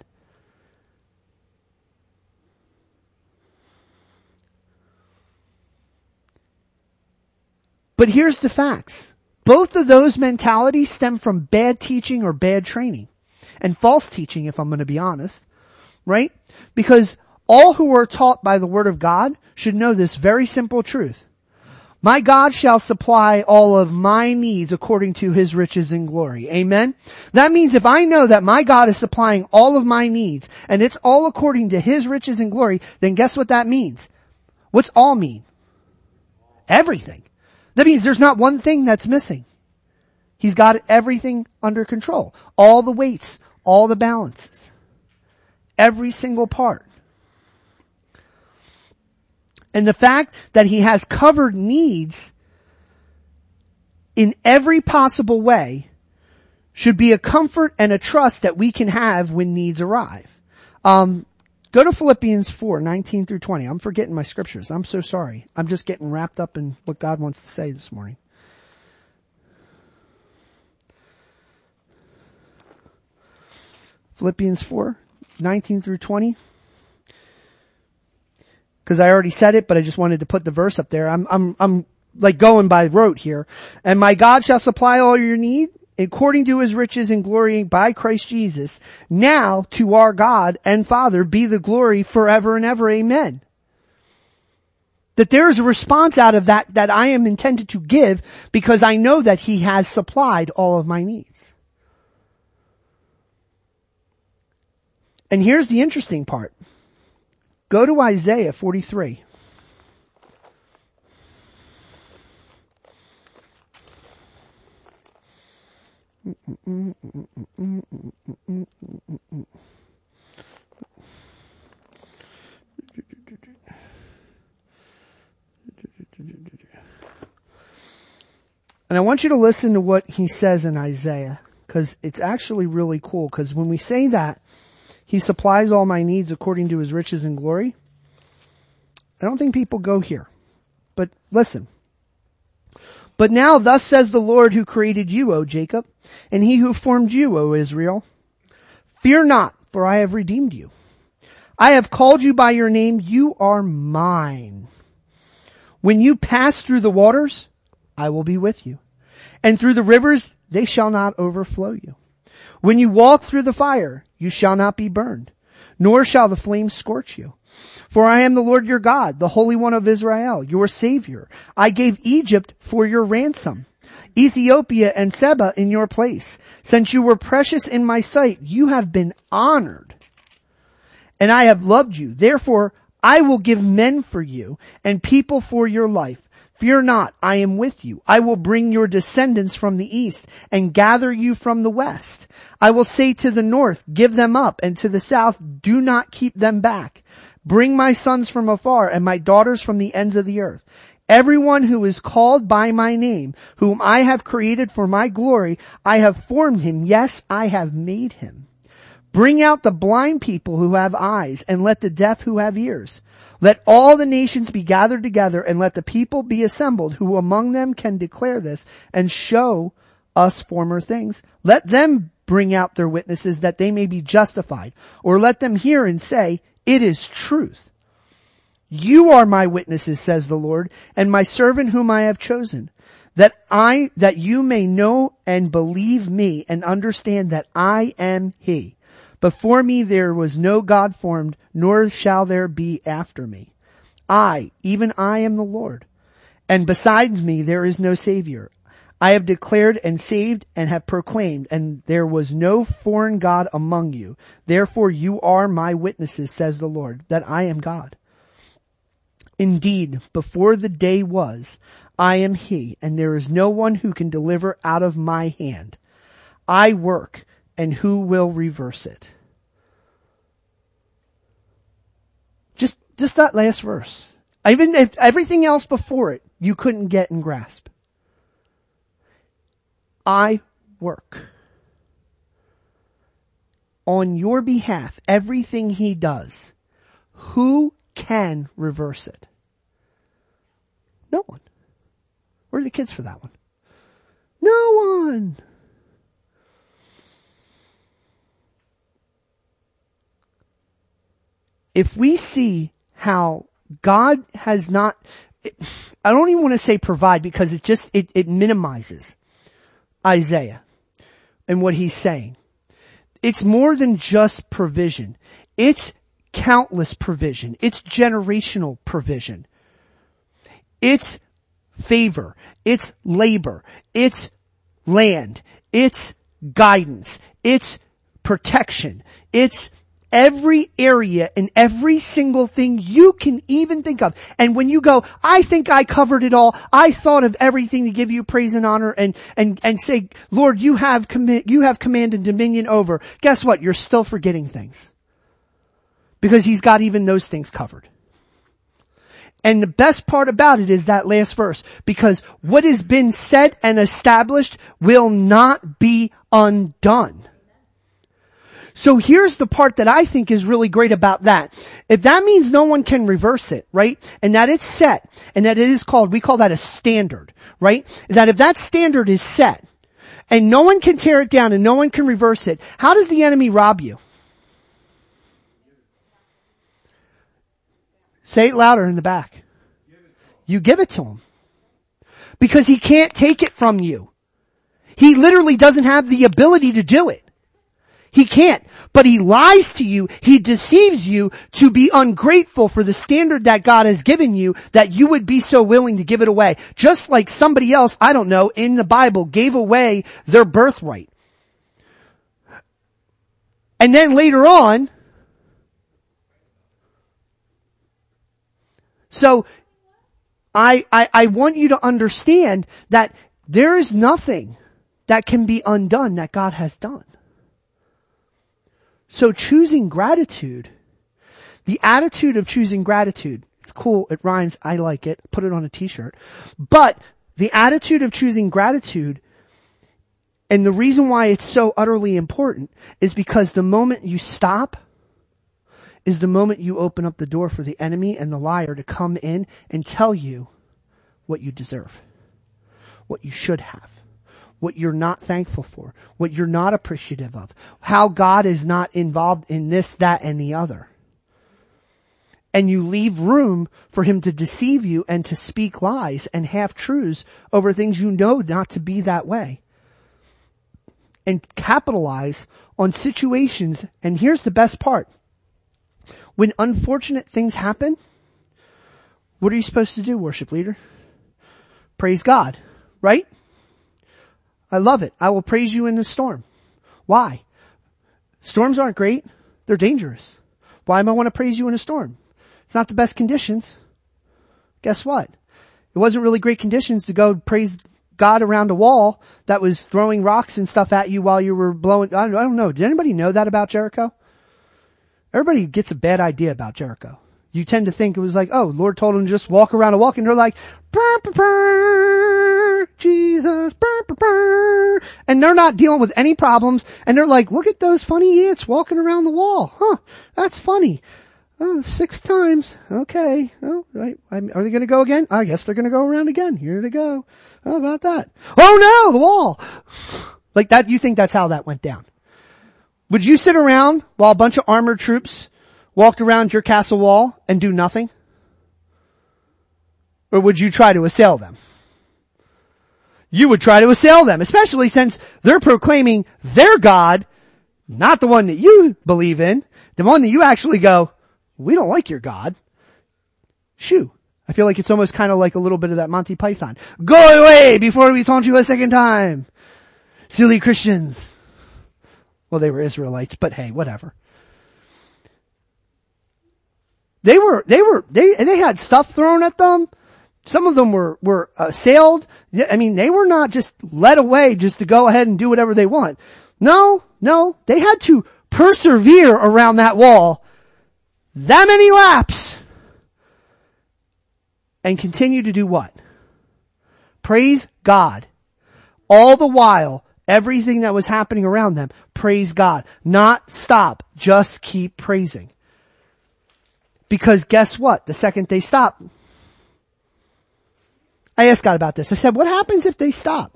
But here's the facts. Both of those mentalities stem from bad teaching or bad training. And false teaching, if I'm going to be honest. Right? Because all who are taught by the Word of God should know this very simple truth. My God shall supply all of my needs according to his riches and glory. Amen? That means if I know that my God is supplying all of my needs, and it's all according to his riches and glory, then guess what that means? What's all mean? Everything. That means there's not one thing that's missing. He's got everything under control. All the weights, all the balances. Every single part. And the fact that he has covered needs in every possible way should be a comfort and a trust that we can have when needs arrive. Um, go to Philippians four, nineteen through twenty. I'm forgetting my scriptures. I'm so sorry. I'm just getting wrapped up in what God wants to say this morning. Philippians four, nineteen through twenty. Because I already said it, but I just wanted to put the verse up there. I'm, I'm, I'm like going by rote here. And my God shall supply all your need according to his riches and glory by Christ Jesus. Now to our God and Father be the glory forever and ever. Amen. That there is a response out of that that I am intended to give because I know that he has supplied all of my needs. And here's the interesting part. Go to Isaiah forty-three. And I want you to listen to what he says in Isaiah, because it's actually really cool, because when we say that, he supplies all my needs according to his riches and glory, I don't think people go here. But listen. But now thus says the Lord who created you, O Jacob, and he who formed you, O Israel. Fear not, for I have redeemed you. I have called you by your name. You are mine. When you pass through the waters, I will be with you. And through the rivers, they shall not overflow you. When you walk through the fire, you shall not be burned, nor shall the flames scorch you. For I am the Lord your God, the Holy One of Israel, your Savior. I gave Egypt for your ransom, Ethiopia and Seba in your place. Since you were precious in my sight, you have been honored, and I have loved you. Therefore, I will give men for you and people for your life. Fear not, I am with you. I will bring your descendants from the east and gather you from the west. I will say to the north, give them up, and to the south, do not keep them back. Bring my sons from afar and my daughters from the ends of the earth. Everyone who is called by my name, whom I have created for my glory, I have formed him. Yes, I have made him. Bring out the blind people who have eyes, and let the deaf who have ears. Let all the nations be gathered together, and let the people be assembled, who among them can declare this and show us former things. Let them bring out their witnesses, that they may be justified, or let them hear and say, it is truth. You are my witnesses, says the Lord, and my servant whom I have chosen, that I, that you may know and believe me and understand that I am he. Before me there was no God formed, nor shall there be after me. I, even I am the Lord, and besides me there is no Savior. I have declared and saved and have proclaimed, and there was no foreign God among you. Therefore you are my witnesses, says the Lord, that I am God. Indeed, before the day was, I am he, and there is no one who can deliver out of my hand. I work, and who will reverse it? Just, just that last verse. Even if everything else before it, you couldn't get and grasp. I work. On your behalf, everything he does. Who can reverse it? No one. Where are the kids for that one? No one. If we see how God has not, I don't even want to say provide, because it just, it, it minimizes Isaiah and what he's saying. It's more than just provision. It's countless provision. It's generational provision. It's favor, it's labor, it's land, it's guidance, it's protection, it's every area and every single thing you can even think of. And when you go, I think I covered it all, I thought of everything to give you praise and honor and, and, and say, Lord, you have commit, you have command and dominion over. Guess what? You're still forgetting things. Because he's got even those things covered. And the best part about it is that last verse, because what has been said and established will not be undone. So here's the part that I think is really great about that. If that means no one can reverse it, right? And that it's set, and that it is called, we call that a standard, right? That if that standard is set, and no one can tear it down and no one can reverse it, how does the enemy rob you? Say it louder in the back. You give it to him. Because he can't take it from you. He literally doesn't have the ability to do it. He can't. But he lies to you. He deceives you to be ungrateful for the standard that God has given you, that you would be so willing to give it away. Just like somebody else, I don't know, in the Bible gave away their birthright. And then later on, so I, I, I want you to understand that there is nothing that can be undone that God has done. So choosing gratitude, the attitude of choosing gratitude, it's cool, it rhymes, I like it, put it on a t-shirt. But the attitude of choosing gratitude, and the reason why it's so utterly important, is because the moment you stop is the moment you open up the door for the enemy and the liar to come in and tell you what you deserve, what you should have, what you're not thankful for, what you're not appreciative of, how God is not involved in this, that, and the other. And you leave room for him to deceive you and to speak lies and half-truths over things you know not to be that way. And capitalize on situations, and here's the best part. When unfortunate things happen, what are you supposed to do, worship leader? Praise God, right? I love it. I will praise you in the storm. Why? Storms aren't great. They're dangerous. Why am I want to praise you in a storm? It's not the best conditions. Guess what? It wasn't really great conditions to go praise God around a wall that was throwing rocks and stuff at you while you were blowing. I don't know. Did anybody know that about Jericho? Everybody gets a bad idea about Jericho. You tend to think it was like, oh, Lord told them to just walk around a walk, and they're like, burr, burr, burr, Jesus, burr, burr, burr. And they're not dealing with any problems, and they're like, look at those funny ants walking around the wall. Huh, that's funny. Oh, six times. Okay. Oh, right. Are they going to go again? I guess they're going to go around again. Here they go. How about that? Oh no, the wall. Like that, you think that's how that went down. Would you sit around while a bunch of armored troops walked around your castle wall and do nothing? Or would you try to assail them? You would try to assail them, especially since they're proclaiming their God, not the one that you believe in, the one that you actually go, we don't like your God. Shoo. I feel like it's almost kind of like a little bit of that Monty Python. Go away before we taunt you a second time. Silly Christians. Well, they were Israelites, but hey, whatever. They were, they were, they, they had stuff thrown at them. Some of them were, were assailed. I mean, they were not just led away just to go ahead and do whatever they want. No, no, they had to persevere around that wall that many laps and continue to do what? Praise God. All the while, everything that was happening around them, praise God. Not stop, just keep praising. Because guess what? The second they stop, I asked God about this. I said, what happens if they stop?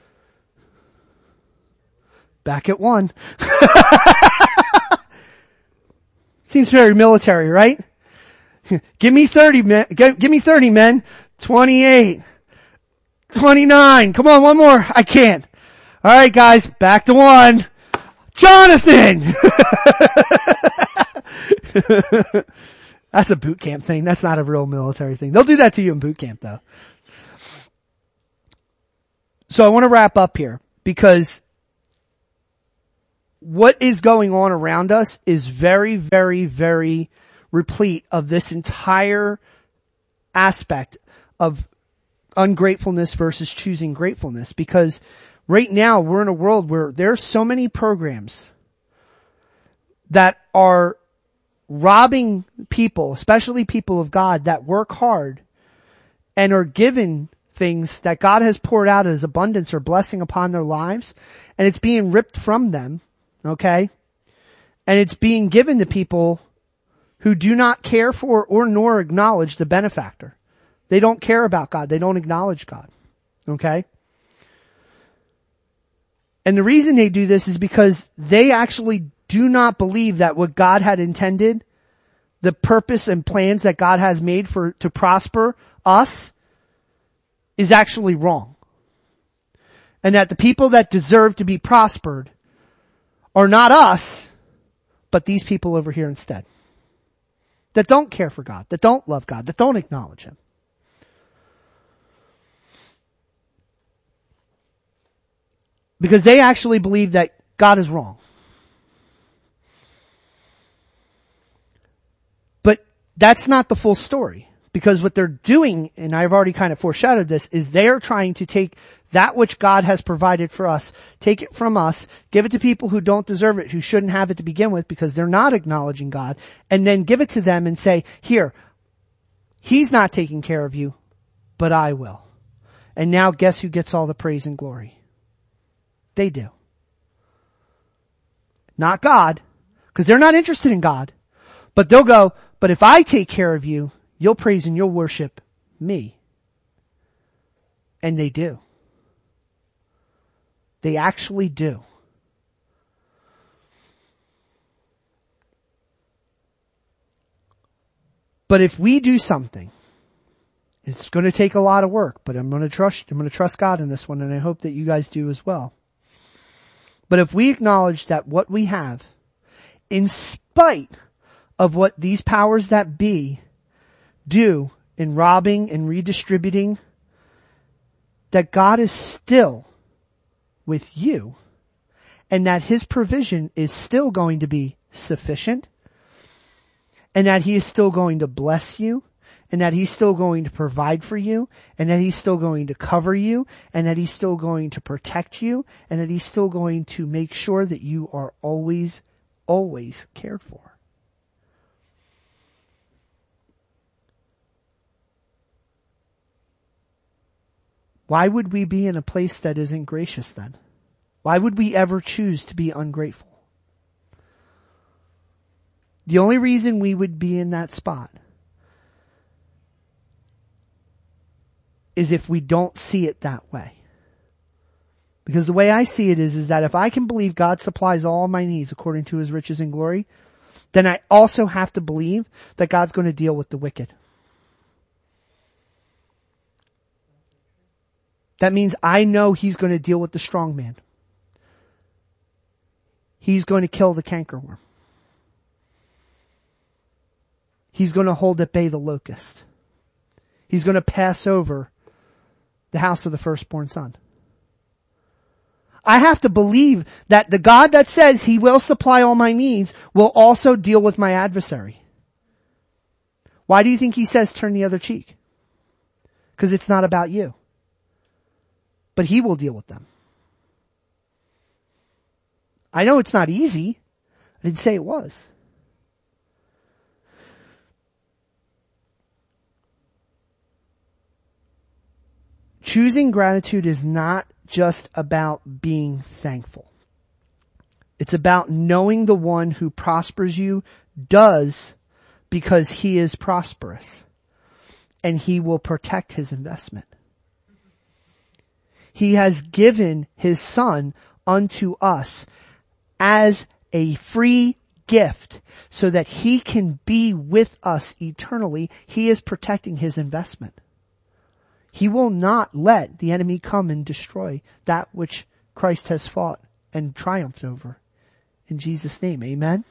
Back at one. Seems very military, right? Give me thirty men. Give, give me thirty men. twenty-eight. twenty-nine. Come on, one more. I can't. All right, guys, back to one. Jonathan! That's a boot camp thing. That's not a real military thing. They'll do that to you in boot camp though. So I want to wrap up here because what is going on around us is very, very, very replete of this entire aspect of ungratefulness versus choosing gratefulness, because right now we're in a world where there's so many programs that are robbing people, especially people of God that work hard and are given things that God has poured out as abundance or blessing upon their lives, and it's being ripped from them, okay? And it's being given to people who do not care for or nor acknowledge the benefactor. They don't care about God. They don't acknowledge God, okay? And the reason they do this is because they actually do not believe that what God had intended, the purpose and plans that God has made for, to prosper us, is actually wrong. And that the people that deserve to be prospered are not us, but these people over here instead. That don't care for God, that don't love God, that don't acknowledge Him. Because they actually believe that God is wrong. But that's not the full story. Because what they're doing, and I've already kind of foreshadowed this, is they're trying to take that which God has provided for us, take it from us, give it to people who don't deserve it, who shouldn't have it to begin with because they're not acknowledging God, and then give it to them and say, here, He's not taking care of you, but I will. And now guess who gets all the praise and glory? They do. Not God, because they're not interested in God. But they'll go, but if I take care of you, you'll praise and you'll worship me. And they do. They actually do. But if we do something, it's going to take a lot of work, but I'm going to trust, I'm going to trust God in this one, and I hope that you guys do as well. But if we acknowledge that what we have, in spite of what these powers that be do in robbing and redistributing, that God is still with you, and that His provision is still going to be sufficient, and that He is still going to bless you, and that He's still going to provide for you, and that He's still going to cover you, and that He's still going to protect you, and that He's still going to make sure that you are always, always cared for. Why would we be in a place that isn't gracious then? Why would we ever choose to be ungrateful? The only reason we would be in that spot is if we don't see it that way. Because the way I see it is, is that if I can believe God supplies all my needs according to His riches and glory, then I also have to believe that God's going to deal with the wicked. That means I know He's going to deal with the strong man. He's going to kill the cankerworm. He's going to hold at bay the locust. He's going to pass over the house of the firstborn son. I have to believe that the God that says He will supply all my needs will also deal with my adversary. Why do you think He says turn the other cheek? Because it's not about you. But He will deal with them. I know it's not easy. I didn't say it was. Choosing gratitude is not just about being thankful. It's about knowing the one who prospers you does because He is prosperous, and He will protect His investment. He has given His Son unto us as a free gift so that He can be with us eternally. He is protecting His investment. He will not let the enemy come and destroy that which Christ has fought and triumphed over. In Jesus' name, amen?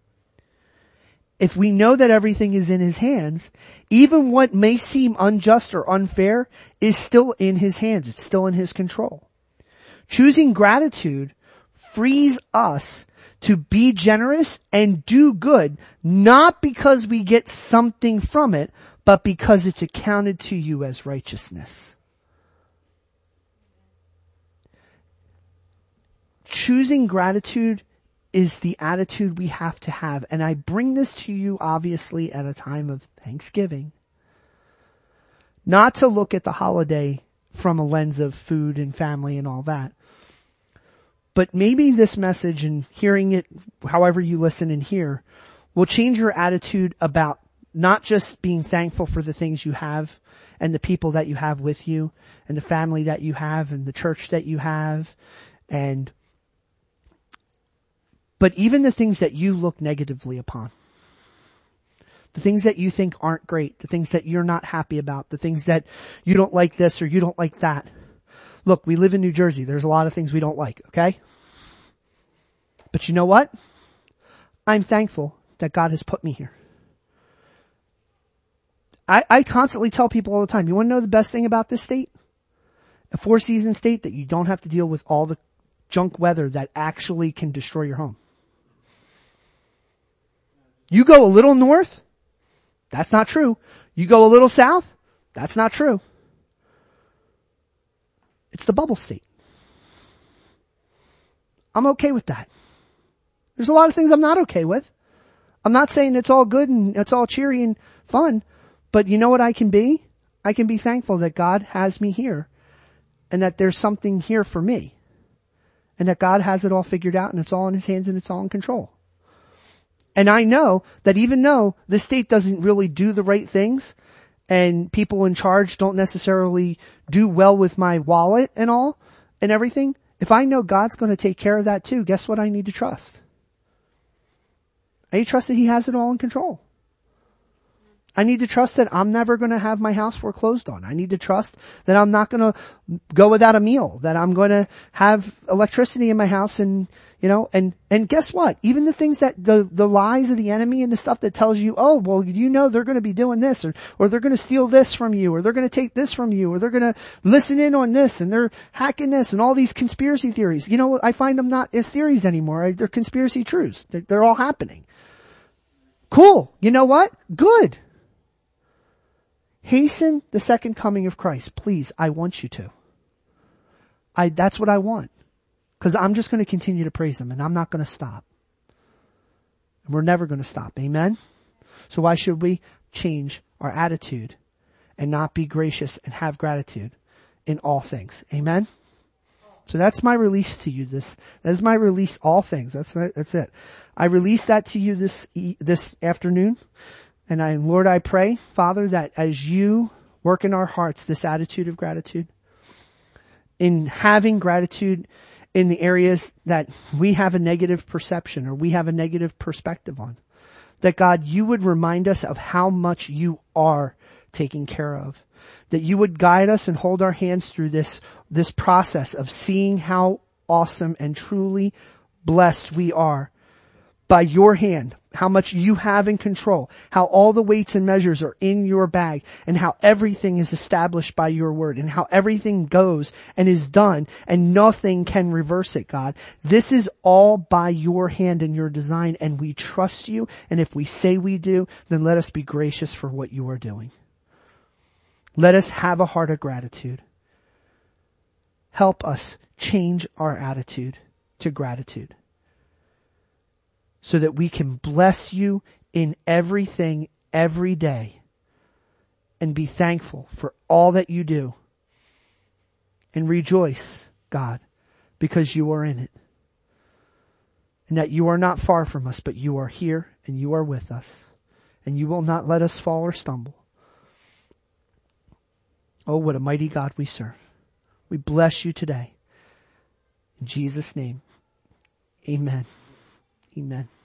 If we know that everything is in His hands, even what may seem unjust or unfair is still in His hands. It's still in His control. Choosing gratitude frees us to be generous and do good, not because we get something from it, but because it's accounted to you as righteousness. Choosing gratitude is the attitude we have to have. And I bring this to you obviously at a time of Thanksgiving. Not to look at the holiday from a lens of food and family and all that. But maybe this message and hearing it however you listen and hear will change your attitude about not just being thankful for the things you have and the people that you have with you and the family that you have and the church that you have, and but even the things that you look negatively upon. The things that you think aren't great, the things that you're not happy about, the things that you don't like this or you don't like that. Look, we live in New Jersey. There's a lot of things we don't like, okay? But you know what? I'm thankful that God has put me here. I, I constantly tell people all the time, you want to know the best thing about this state? A four-season state that you don't have to deal with all the junk weather that actually can destroy your home. You go a little north, that's not true. You go a little south, that's not true. It's the bubble state. I'm okay with that. There's a lot of things I'm not okay with. I'm not saying it's all good and it's all cheery and fun, but you know what I can be? I can be thankful that God has me here and that there's something here for me and that God has it all figured out and it's all in His hands and it's all in control. And I know that even though the state doesn't really do the right things and people in charge don't necessarily do well with my wallet and all and everything, if I know God's going to take care of that too, guess what I need to trust? I need to trust that He has it all in control. I need to trust that I'm never going to have my house foreclosed on. I need to trust that I'm not going to go without a meal, that I'm going to have electricity in my house and, you know, and, and guess what? Even the things that, the, the lies of the enemy and the stuff that tells you, oh, well, you know they're going to be doing this or, or they're going to steal this from you or they're going to take this from you or they're going to listen in on this and they're hacking this and all these conspiracy theories. You know, I find them not as theories anymore. They're conspiracy truths. They're, they're all happening. Cool. You know what? Good. Hasten the second coming of Christ. Please, I want you to. I, that's what I want. Cause I'm just going to continue to praise Him and I'm not going to stop. And we're never going to stop. Amen? So why should we change our attitude and not be gracious and have gratitude in all things? Amen? So that's my release to you. This, that is my release, all things. That's, that's it. I release that to you this, this afternoon. And I, Lord, I pray, Father, that as you work in our hearts this attitude of gratitude, in having gratitude in the areas that we have a negative perception or we have a negative perspective on, that God, you would remind us of how much you are taking care of, that you would guide us and hold our hands through this, this process of seeing how awesome and truly blessed we are by your hand, how much you have in control, how all the weights and measures are in your bag, and how everything is established by your word, and how everything goes and is done, and nothing can reverse it, God. This is all by your hand and your design, and we trust you, and if we say we do, then let us be gracious for what you are doing. Let us have a heart of gratitude. Help us change our attitude to gratitude, so that we can bless you in everything every day and be thankful for all that you do and rejoice, God, because you are in it and that you are not far from us, but you are here and you are with us and you will not let us fall or stumble. Oh, what a mighty God we serve. We bless you today. In Jesus' name, amen. Amen.